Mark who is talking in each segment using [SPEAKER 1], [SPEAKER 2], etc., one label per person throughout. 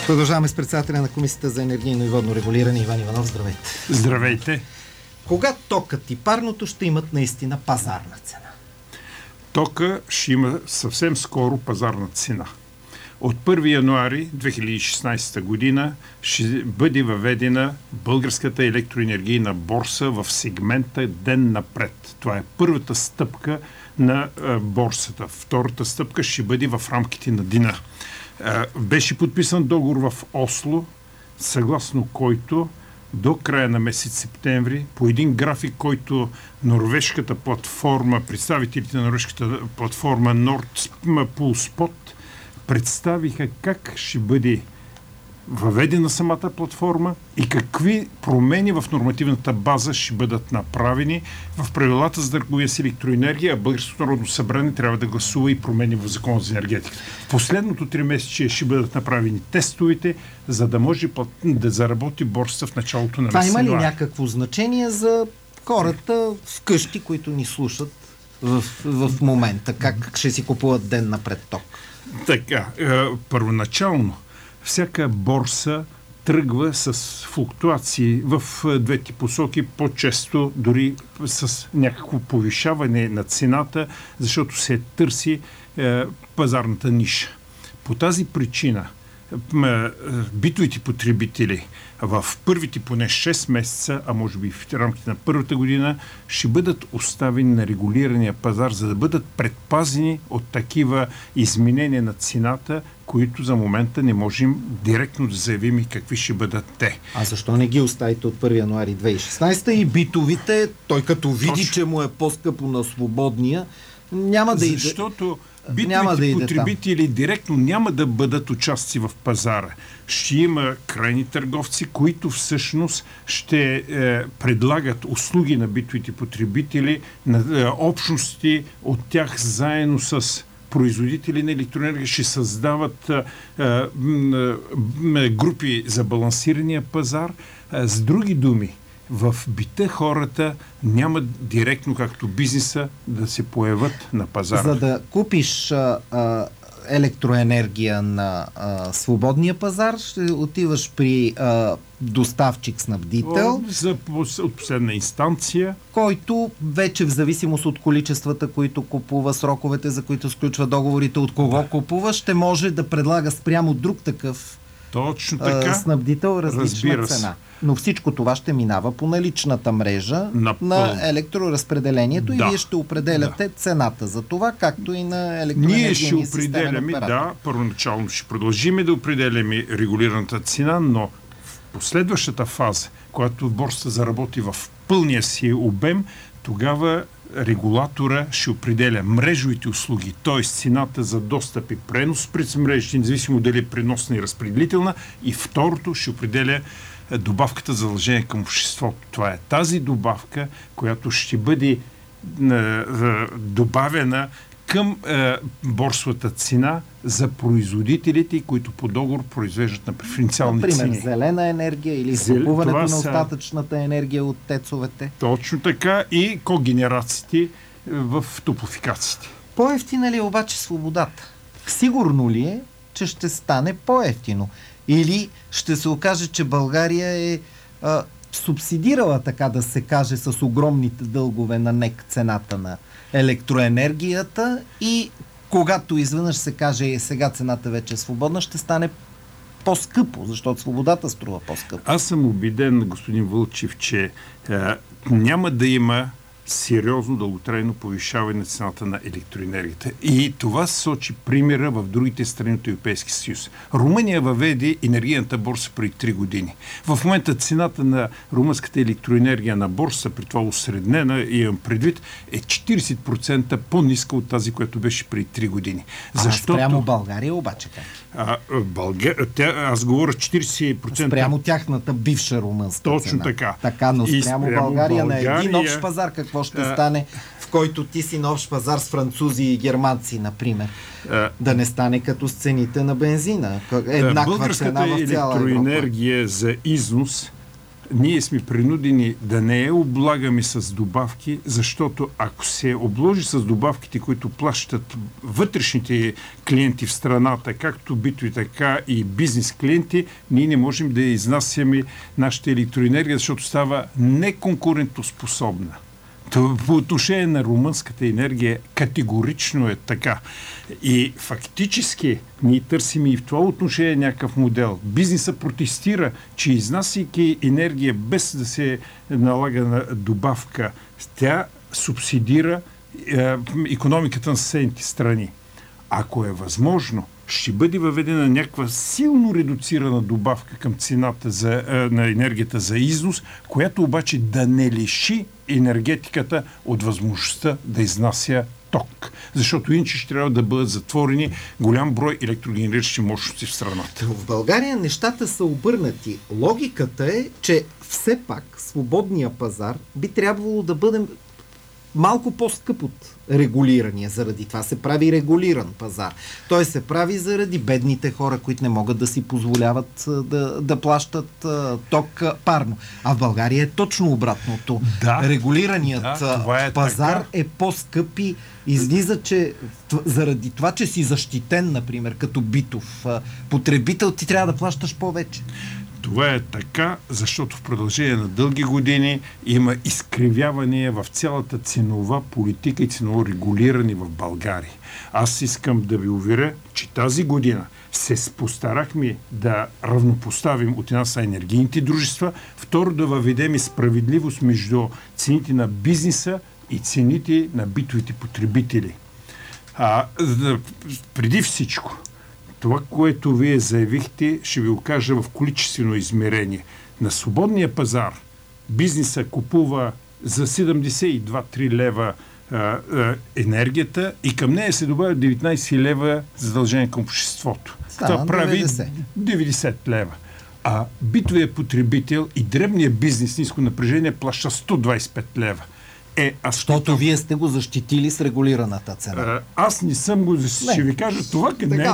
[SPEAKER 1] Продължаваме с председателя на Комисията за енергийно и водно регулиране Иван Иванов. Здравейте.
[SPEAKER 2] Здравейте.
[SPEAKER 1] Кога токът и парното ще имат наистина пазарна цена?
[SPEAKER 2] Тока ще има съвсем скоро пазарна цена. От 1 януари 2016 година ще бъде въведена Българската електроенергийна борса в сегмента ден напред. Това е първата стъпка на борсата. Втората стъпка ще бъде в рамките на деня. Беше подписан договор в Осло, съгласно който до края на месец септември по един график, който норвежката платформа, представителите на норвежката платформа Nord Pool Spot представиха как ще бъде въведена самата платформа и какви промени в нормативната база ще бъдат направени в правилата за търговия с електроенергия, а Българското народно събрание трябва да гласува и промени в Закона за енергетика. В последното 3 месеца ще бъдат направени тестовете, за да може да заработи борсата в началото на месец.
[SPEAKER 1] Това има ли някакво значение за хората вкъщи, които ни слушат в момента? Как ще си купуват ден напред ток?
[SPEAKER 2] Така, първоначално всяка борса тръгва с флуктуации в двете посоки, по-често дори с някакво повишаване на цената, защото се търси пазарната ниша. По тази причина битовите потребители в първите поне 6 месеца, а може би в рамките на първата година, ще бъдат оставени на регулирания пазар, за да бъдат предпазени от такива изменения на цената, които за момента не можем директно да заявим и какви ще бъдат те.
[SPEAKER 1] А защо не ги оставите от 1 януари 2016 и битовите, той като види, че му е по-скъпо на свободния, няма да иде.
[SPEAKER 2] Защото битовите потребители директно няма да бъдат участници в пазара. Ще има крайни търговци, които всъщност ще предлагат услуги на битовите потребители, на общности от тях заедно с производители на електроенергия, ще създават групи за балансирания пазар. С други думи, в бита хората няма директно, както бизнеса, да се появят на пазара.
[SPEAKER 1] За да купиш електроенергия на свободния пазар, ще отиваш при доставчик снабдител,
[SPEAKER 2] от последна инстанция,
[SPEAKER 1] който вече в зависимост от количествата, които купува, сроковете, за които сключва договорите, от кого купува, ще може да предлага спрямо друг такъв
[SPEAKER 2] точно така,
[SPEAKER 1] снабдител различна цена. Но всичко това ще минава по наличната мрежа на електроразпределението и вие ще определяте цената за това, както и на електроенергийния системен оператор. Ние ще определяме,
[SPEAKER 2] първоначално ще продължиме да определяме регулираната цена, но в последващата фаза, когато борсата заработи в пълния си обем, тогава регулатора ще определя мрежовите услуги, т.е. цената за достъп и пренос през мрежите, независимо дали е преносна и разпределителна, и второто ще определя добавката за задължение към обществото. Това е тази добавка, която ще бъде добавена към борсовата цена за производителите, които по договор произвеждат на преференциални цени.
[SPEAKER 1] Например, зелена енергия или закупуването на остатъчната енергия от тецовете.
[SPEAKER 2] Точно така, и когенерациите в топлофикациите.
[SPEAKER 1] По-евтина ли е обаче свободата? Сигурно ли е, че ще стане по-евтино? Или ще се окаже, че България е субсидирала, така да се каже, с огромните дългове на НЕК цената на електроенергията и когато изведнъж се каже сега цената вече е свободна, ще стане по-скъпо, защото свободата струва по-скъпо.
[SPEAKER 2] Аз съм убеден, господин Вълчев, че няма да има сериозно дълготрайно повишаване на цената на електроенергията. И това сочи примера в другите страни от Европейския съюз. Румъния въведе енергийната борса преди 3 години. В момента цената на румънската електроенергия на борса, при това осреднена, и имам предвид, е 40% по-ниска от тази, която беше преди 3 години.
[SPEAKER 1] Спрямо България обаче как?
[SPEAKER 2] Аз говоря 40%.
[SPEAKER 1] Спрямо тяхната бивша румънска
[SPEAKER 2] точно
[SPEAKER 1] цена.
[SPEAKER 2] Така,
[SPEAKER 1] но спрямо България на един общ пазар, какво ще стане, в който ти си на общ пазар с французи и германци, например. Да не стане като с цените на бензина. Еднаква цена в цяла Европа.
[SPEAKER 2] Българската електроенергия за износ ние сме принудени да не я облагаме с добавки, защото ако се обложи с добавките, които плащат вътрешните клиенти в страната, както битови, така и бизнес клиенти, ние не можем да изнасяме нашата електроенергия, защото става неконкурентоспособна. По отношение на румънската енергия категорично е така. И фактически ние търсим и в това отношение някакъв модел. Бизнеса протестира, че изнасяйки енергия без да се налага на добавка, тя субсидира икономиката на съседните страни. Ако е възможно, ще бъде въведена някаква силно редуцирана добавка към цената на енергията за износ, която обаче да не лиши енергетиката от възможността да изнася ток. Защото иначе ще трябва да бъдат затворени голям брой електрогенериращи мощности в страната.
[SPEAKER 1] В България нещата са обърнати. Логиката е, че все пак свободния пазар би трябвало да бъде малко по-скъп от регулирания. Заради това се прави регулиран пазар. Той се прави заради бедните хора, които не могат да си позволяват да плащат ток парно. А в България е точно обратното.
[SPEAKER 2] Да,
[SPEAKER 1] регулираният пазар
[SPEAKER 2] така.
[SPEAKER 1] е по-скъп и излиза, че заради това, че си защитен, например, като битов потребител, ти трябва да плащаш повече.
[SPEAKER 2] Това е така, защото в продължение на дълги години има изкривяване в цялата ценова политика и ценово регулиране в България. Аз искам да ви уверя, че тази година се постарахме да равнопоставим от една са енергийните дружества, второ да въведем и справедливост между цените на бизнеса и цените на битовите потребители. Преди всичко, това, което вие заявихте, ще ви го кажа в количествено измерение. На свободния пазар бизнеса купува за 72-3 лева енергията и към нея се добавят 19 лева задължение към обществото. Това прави 90 лева. А битовия потребител и дребният бизнес ниско напрежение плаща 125 лева.
[SPEAKER 1] Защото вие сте го защитили с регулираната цена.
[SPEAKER 2] Аз не съм го защитил. Ще ви кажа това.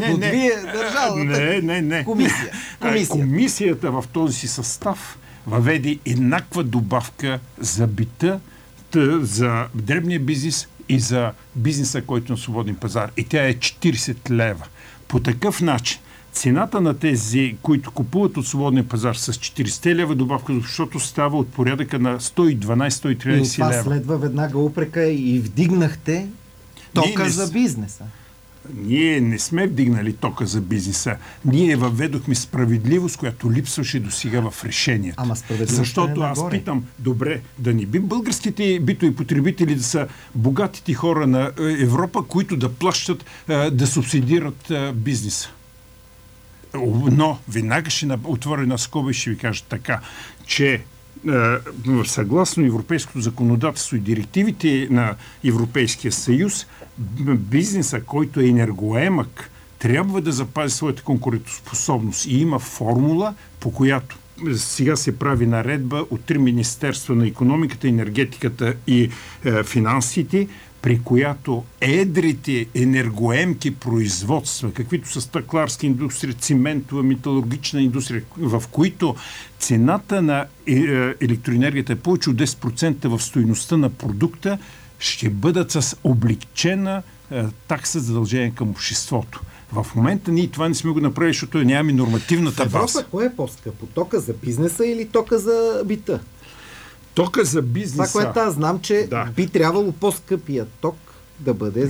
[SPEAKER 1] Не.
[SPEAKER 2] Комисията в този си състав въведе еднаква добавка за бита, за дребния бизнес и за бизнеса, който е на свободен пазар. И тя е 40 лева. По такъв начин цената на тези, които купуват от свободния пазар с 40 лева добавка, защото става от порядъка на 112-113 лева. И това
[SPEAKER 1] следва веднага упрека и вдигнахте тока за бизнеса.
[SPEAKER 2] Ние не сме вдигнали тока за бизнеса. Ние въведохме справедливост, която липсваше до сега в решението. Защото аз питам, добре, да не би българските битови потребители да са богатите хора на Европа, които да плащат, да субсидират бизнеса. Но веднага ще отворя една скоба и ще ви кажа така, че съгласно европейското законодателство и директивите на Европейския съюз, бизнеса, който е енергоемък, трябва да запази своята конкурентоспособност. И има формула, по която сега се прави наредба от 3 министерства на икономиката, енергетиката и финансите, при която едрите енергоемки производства, каквито са стъкларска индустрия, циментова, металургична индустрия, в които цената на електроенергията е повече от 10% в стойността на продукта, ще бъдат с облегчена такса задължение към обществото. В момента ние това не сме го направили, защото нямаме нормативната база.
[SPEAKER 1] Въпросът кое е по-скъпо? Тока за бизнеса или тока за бита?
[SPEAKER 2] Тока за бизнеса.
[SPEAKER 1] Това, което аз знам, че би трябвало по-скъпия ток да бъде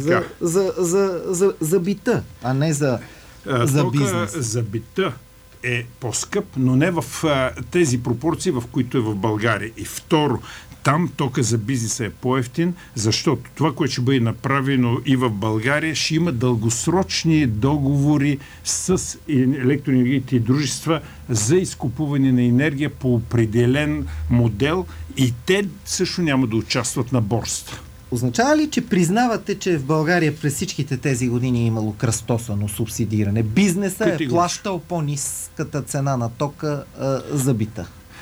[SPEAKER 1] за бита, а не за бизнес.
[SPEAKER 2] За бита е по-скъп, но не в тези пропорции, в които е в България. И второ, там тока за бизнеса е по-евтин, защото това, което ще бъде направено и в България, ще има дългосрочни договори с електроенергийните дружества за изкупуване на енергия по определен модел и те също няма да участват на борсата.
[SPEAKER 1] Означава ли, че признавате, че в България през всичките тези години е имало кръстосано субсидиране? Бизнесът е плащал по-ниската цена на тока за бита?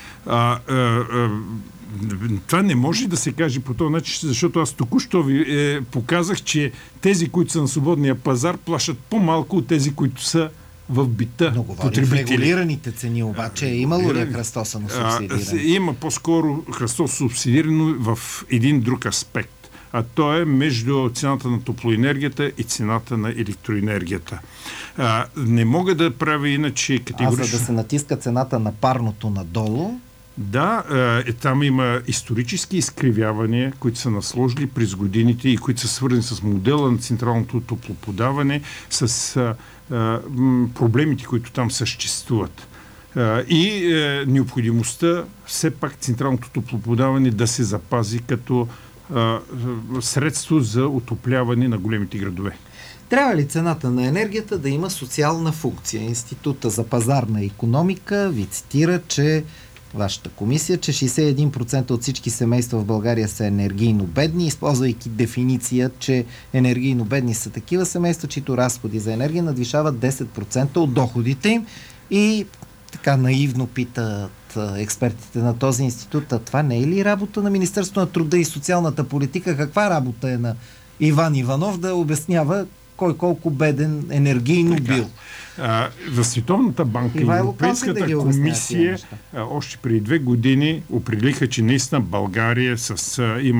[SPEAKER 2] Това не може да се каже по този начин, защото аз току-що ви показах, че тези, които са на свободния пазар, плащат по-малко от тези, които са в бита
[SPEAKER 1] Но говорим в регулираните цени, обаче имало ли кръстосано субсидиране?
[SPEAKER 2] Има по-скоро кръстосано субсидиране в един друг аспект. А то е между цената на топлоенергията и цената на електроенергията. Не мога да правя иначе категорично.
[SPEAKER 1] За да се натиска цената на парното надолу?
[SPEAKER 2] Да, там има исторически изкривявания, които са насложили през годините и които са свързани с модела на централното топлоподаване, с проблемите, които там съществуват. И необходимостта все пак централното топлоподаване да се запази като средство за отопляване на големите градове.
[SPEAKER 1] Трябва ли цената на енергията да има социална функция? Института за пазарна икономика ви цитира, че вашата комисия, че 61% от всички семейства в България са енергийно бедни, използвайки дефиниция, че енергийно бедни са такива семейства, чието разходи за енергия надвишават 10% от доходите им. И така наивно питат експертите на този институт, а това не е ли работа на Министерството на труда и социалната политика? Каква работа е на Иван Иванов да обяснява кой колко беден енергийно бил?
[SPEAKER 2] В Световната банка и Европейската комисия още преди 2 години определиха, че наистина България има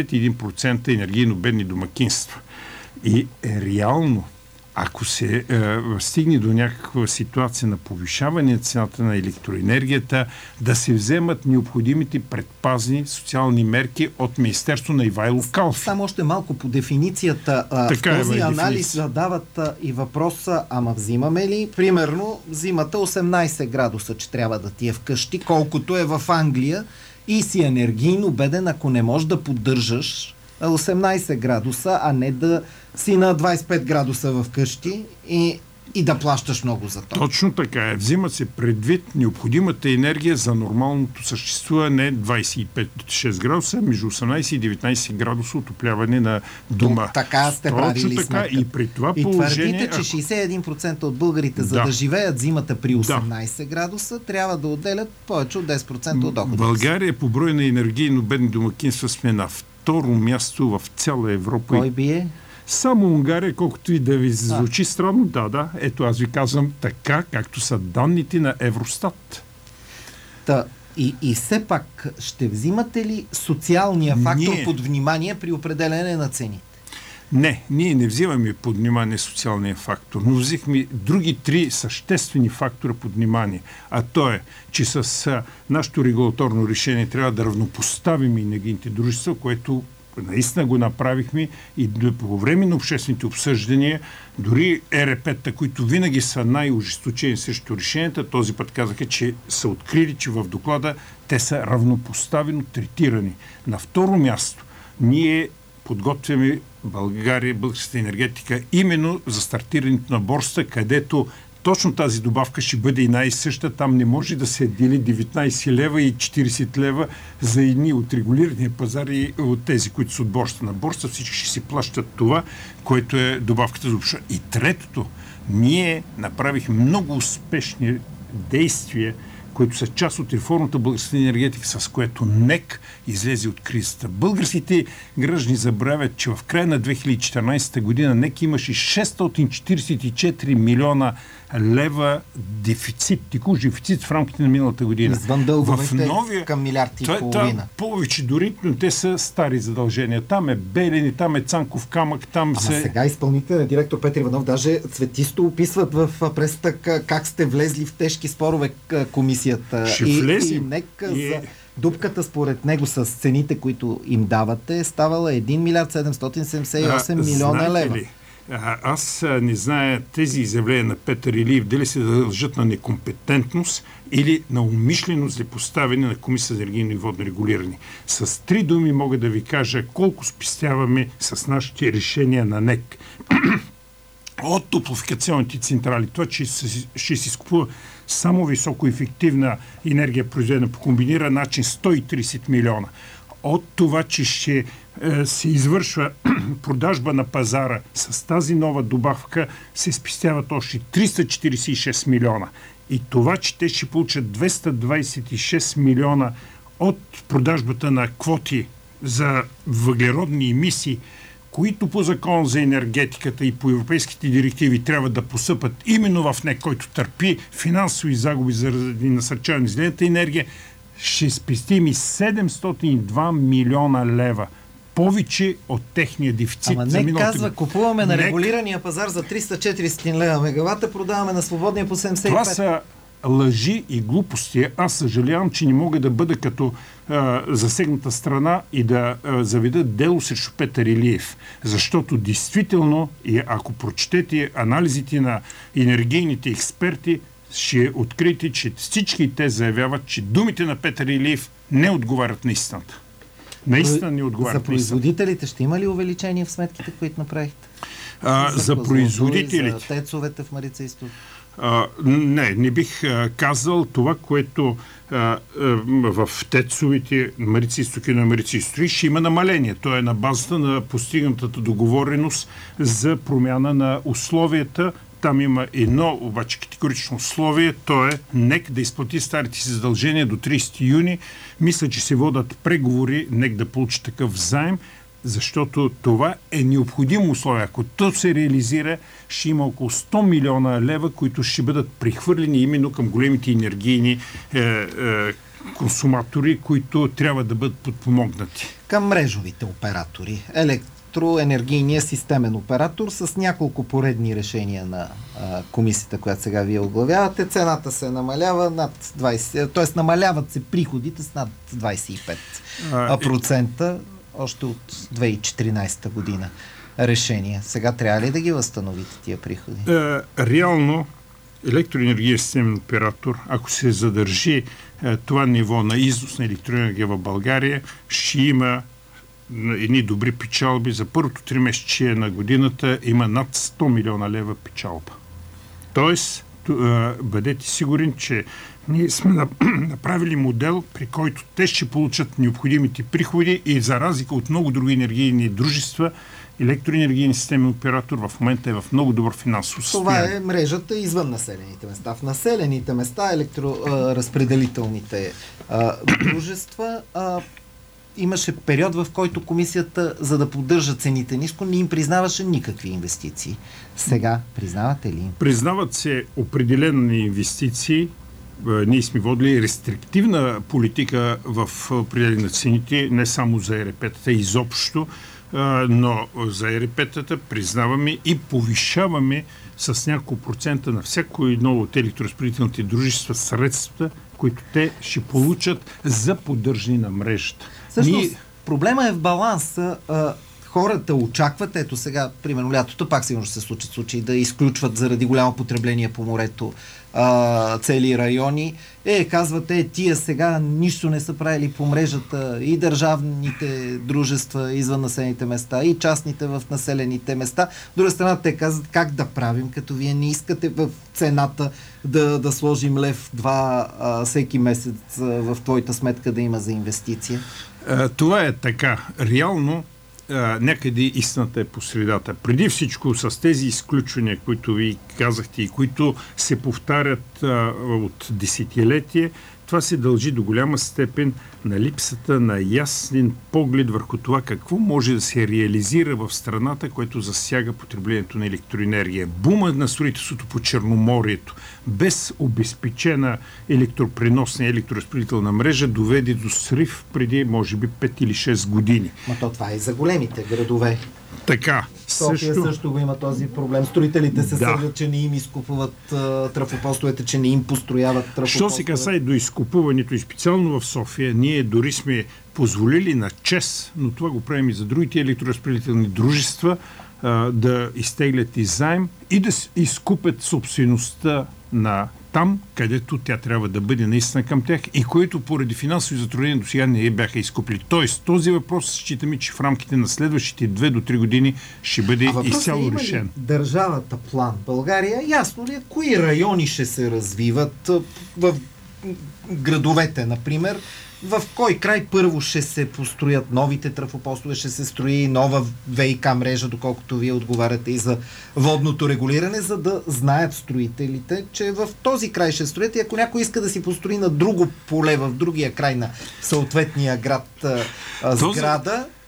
[SPEAKER 2] 61% енергийно бедни домакинства. И реално, ако се стигне до някаква ситуация на повишаване на цената на електроенергията, да се вземат необходимите предпазни социални мерки от Министерство на Ивайло Калфин.
[SPEAKER 1] Само още малко по дефиницията. В този анализ задават и въпроса, ама взимаме ли? Примерно, зимата 18 градуса, че трябва да ти е вкъщи, колкото е в Англия, и си енергийно беден, ако не можеш да поддържаш 18 градуса, а не да си на 25 градуса в къщи и да плащаш много за това.
[SPEAKER 2] Точно така е. Взима се предвид необходимата енергия за нормалното съществуване 25-6 градуса, между 18 и 19 градуса отопляване на дома.
[SPEAKER 1] Така сте правили
[SPEAKER 2] така. И при това
[SPEAKER 1] и
[SPEAKER 2] положение...
[SPEAKER 1] твърдите, че 61% от българите, за да живеят зимата при 18 градуса, трябва да отделят повече от 10% от доходите.
[SPEAKER 2] България по брой на енергийно бедни домакинства сме на второ място в цяла Европа.
[SPEAKER 1] Кой бие?
[SPEAKER 2] Само Унгария, колкото и да ви звучи странно, ето аз ви казвам така, както са данните на Евростат.
[SPEAKER 1] И все пак, ще взимате ли социалния фактор под внимание при определене на цените?
[SPEAKER 2] Не, ние не взимаме под внимание социалния фактор, но взихме други 3 съществени фактора под внимание. А то е, че с нашето регулаторно решение трябва да равнопоставим енергийните дружества, което наистина го направихме и по време на обществените обсъждания, дори ЕРП-та, които винаги са най-ожесточени срещу решенията, този път казаха, че са открили, че в доклада те са равнопоставено третирани. На второ място, ние подготвяме България, българската енергетика, именно за стартирането на борсата, където точно тази добавка ще бъде и най-съща. Там не може да се дели 19 лева и 40 лева за едни от регулирания пазар и от тези, които са от борсата. На борса всички ще си плащат това, което е добавката за обща. И третото, ние направихме много успешни действия, които са част от реформата българската енергетика, с което НЕК излезе от кризата. Българските граждани забравят, че в края на 2014 година НЕК имаше 644 милиона лева дефицит, текущ дефицит в рамките на миналата година.
[SPEAKER 1] Извън дълговете към милиард и половина.
[SPEAKER 2] Повече дори, но те са стари задължения. Там е Белене, там е Цанков камък, там
[SPEAKER 1] сега изпълнителният директор Петър Иванов даже цветисто описват в пресата как сте влезли в тежки спорове комисията. И НЕК за дупката според него с цените, които им давате, е ставала 1 милиард 778 милиона лева.
[SPEAKER 2] Аз не зная тези изявления на Петър Илиев дали се дължат на некомпетентност или на умишлено злепоставяне на Комисията за енергийно и водно регулиране. С 3 думи мога да ви кажа колко спестяваме с нашите решения на НЕК. От топлофикационните централи, това, че ще се изкупува само високоефективна енергия, произведена по комбиниран начин, 130 милиона. От това, че ще се извършва продажба на пазара с тази нова добавка, се спестяват още 346 милиона. И това, че те ще получат 226 милиона от продажбата на квоти за въглеродни емисии, които по закон за енергетиката и по европейските директиви трябва да посъпат именно в НЕК, който търпи финансови загуби заради насърчаване на зелената енергия, ще спестим и 702 милиона лева. Повече от техния дефицит.
[SPEAKER 1] Ама не казва, купуваме на регулирания пазар за 300-400 лева мегавата, продаваме на свободния по 75.
[SPEAKER 2] Това са лъжи и глупости. Аз съжалявам, че не мога да бъда като засегната страна и да заведа дело срещу Петър Илиев. Защото действително, и ако прочетете анализите на енергийните експерти, ще откриете, че всички те заявяват, че думите на Петър Илиев не отговарят на истината. Наистина не отговарят.
[SPEAKER 1] За производителите ще има ли увеличение в сметките, които направихте?
[SPEAKER 2] За производителите.
[SPEAKER 1] За тецовете в Марица изток?
[SPEAKER 2] Не бих казал това, което в тецовите Марица изток и на Марица изток ще има намаление. То е на базата на постигнатата договореност за промяна на условията. Там има едно обаче категорично условие, то е НЕК да изплати старите си задължения до 30 юни. Мисля, че се водят преговори НЕК да получи такъв заем, защото това е необходимо условие. Ако то се реализира, ще има около 100 милиона лева, които ще бъдат прехвърлени именно към големите енергийни консуматори, които трябва да бъдат подпомогнати.
[SPEAKER 1] Към мрежовите оператори. Електроенергийния системен оператор с няколко поредни решения на комисията, която сега вие оглавявате. Цената се намалява над 20%, т.е. намаляват се приходите с над 25% още от 2014 година решение. Сега трябва ли да ги възстановите тия приходи?
[SPEAKER 2] Реално електроенергиен системен оператор, ако се задържи това ниво на износ на електроенергия в България, ще има едни добри печалби. За първото 3 месече на годината има над 100 милиона лева печалба. Тоест, бъдете сигурен, че ние сме направили модел, при който те ще получат необходимите приходи и за разлика от много други енергийни дружества, електроенергийен системен оператор в момента е в много добър финансово състояние.
[SPEAKER 1] Това е мрежата извън населените места. В населените места електроразпределителните дружества имаше период, в който комисията, за да поддържа цените ниско, не им признаваше никакви инвестиции. Сега признавате ли?
[SPEAKER 2] Признават се определени инвестиции. Ние сме водили рестриктивна политика в определени на цените, не само за ЕРП-тата, изобщо, но за ЕРП-тата признаваме и повишаваме с няколко процента на всяко едно от електроразпределителните дружества средствата, които те ще получат за поддържане на мрежата.
[SPEAKER 1] Всъщност, проблема е в баланса. Хората очакват, ето сега, примерно лятото, пак сигурно ще се случат случаи да изключват заради голямо потребление по морето цели райони. Казвате, тия сега нищо не са правили по мрежата, и държавните дружества извън населените места, и частните в населените места. От друга страна, те казват как да правим, като вие не искате в цената да сложим лев-два всеки месец в твоята сметка да има за инвестиция.
[SPEAKER 2] Това е така. Реално някъде истината е по средата. Преди всичко с тези изключвания, които ви казахте и които се повтарят от десетилетие, това се дължи до голяма степен на липсата на ясен поглед върху това какво може да се реализира в страната, което засяга потреблението на електроенергия. Бума на строителството по Черноморието без обезпечена електропреносна и електроразпределителна мрежа доведе до срив преди може би 5 или 6 години.
[SPEAKER 1] Но то това е и за големите градове.
[SPEAKER 2] Така.
[SPEAKER 1] София също го има този проблем. Строителите се сърдят, че не им изкупуват трафопостовете, че не им построяват трафопостове.
[SPEAKER 2] Що се касае до изкупуването и специално в София, ние дори сме позволили на ЧЕЗ, но това го правим и за другите електроразпределителни дружества, да изтеглят и заем и да изкупят собствеността на там, където тя трябва да бъде наистина към тях и които поради финансови затруднения до сега не бяха изкупили. Тоест, този въпрос считаме, че в рамките на следващите 2 до 3 години ще бъде изцяло решен.
[SPEAKER 1] Държавата план България, ясно ли е кои райони ще се развиват в градовете, например, в кой край първо ще се построят новите трафопостове, ще се строи нова ВиК мрежа, доколкото вие отговаряте и за водното регулиране, за да знаят строителите, че в този край ще строят и ако някой иска да си построи на друго поле, в другия край на съответния град сграда,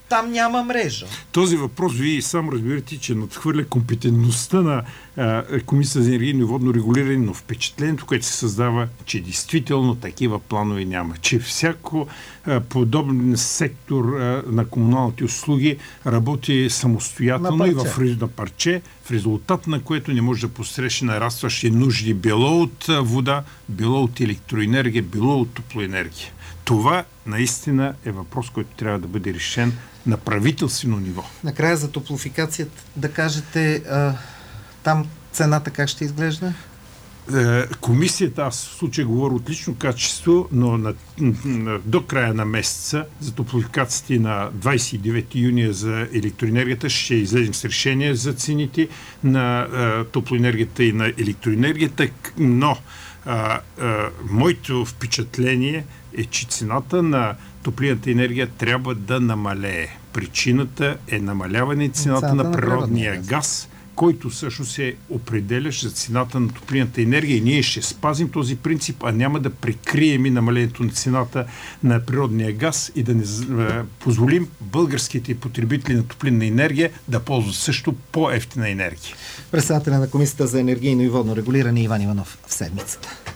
[SPEAKER 1] там няма мрежа.
[SPEAKER 2] Този въпрос, вие сам разбирате, че надхвърля компетентността на Комисията за енергийно и водно регулиране, но впечатлението, което се създава, че действително такива планове няма. Че всяко подобен сектор на комуналните услуги работи самостоятелно и на парче, в резултат на което не може да посрещне нарастващи нужди било от вода, било от електроенергия, било от топлоенергия. Това наистина е въпрос, който трябва да бъде решен на правителствено ниво.
[SPEAKER 1] Накрая за топлофикацията да кажете там цената как ще изглежда?
[SPEAKER 2] Комисията, аз в случай говоря от лично качество, но до края на месеца за топлофикациите на 29 юни за електроенергията ще излезем с решение за цените на топлоенергията и на електроенергията, но моето впечатление е, че цената на топлинната енергия трябва да намалее. Причината е намаляване цената на природния газ, който всъщност се определящ за цената на топлинната енергия и ние ще спазим този принцип, а няма да прикрием и намалението на цената на природния газ и да не позволим българските потребители на топлинна енергия да ползват също по-евтина енергия.
[SPEAKER 1] Председателя на Комисията за енергийно и водно регулиране Иван Иванов в седмицата.